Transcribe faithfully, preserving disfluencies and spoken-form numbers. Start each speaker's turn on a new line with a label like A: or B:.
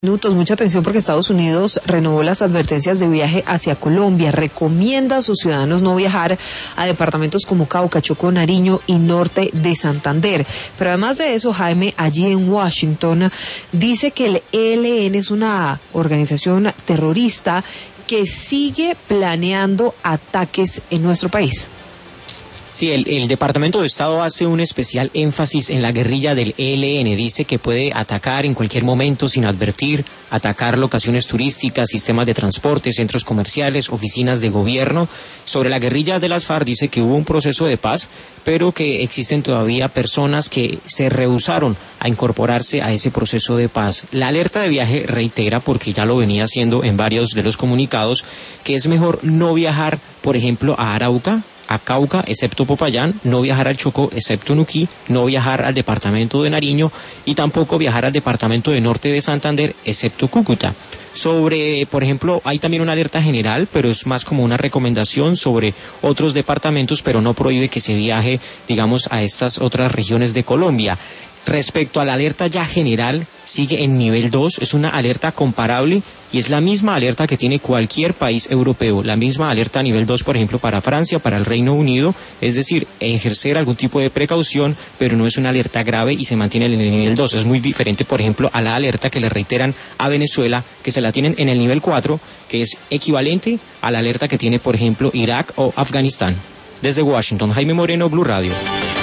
A: Minutos, mucha atención porque Estados Unidos renovó las advertencias de viaje hacia Colombia, recomienda a sus ciudadanos no viajar a departamentos como Cauca, Chocó, Nariño y norte de Santander. Pero además de eso, Jaime, allí en Washington, dice que el E L N es una organización terrorista que sigue planeando ataques en nuestro país.
B: Sí, el, el Departamento de Estado hace un especial énfasis en la guerrilla del E L N. Dice que puede atacar en cualquier momento sin advertir, atacar locaciones turísticas, sistemas de transporte, centros comerciales, oficinas de gobierno. Sobre la guerrilla de las FARC dice que hubo un proceso de paz, pero que existen todavía personas que se rehusaron a incorporarse a ese proceso de paz. La alerta de viaje reitera, porque ya lo venía haciendo en varios de los comunicados, que es mejor no viajar, por ejemplo, a Arauca, a Cauca, excepto Popayán, no viajar al Chocó, excepto Nuquí, no viajar al departamento de Nariño y tampoco viajar al departamento de Norte de Santander, excepto Cúcuta. Sobre, por ejemplo, hay también una alerta general, pero es más como una recomendación sobre otros departamentos, pero no prohíbe que se viaje, digamos, a estas otras regiones de Colombia. Respecto a la alerta ya general, sigue en nivel dos, es una alerta comparable y es la misma alerta que tiene cualquier país europeo, la misma alerta a nivel dos, por ejemplo, para Francia, para el Reino Unido, es decir, ejercer algún tipo de precaución, pero no es una alerta grave y se mantiene en el nivel dos. Es muy diferente, por ejemplo, a la alerta que le reiteran a Venezuela, que se la tienen en el nivel cuatro, que es equivalente a la alerta que tiene, por ejemplo, Irak o Afganistán. Desde Washington, Jaime Moreno, Blue Radio.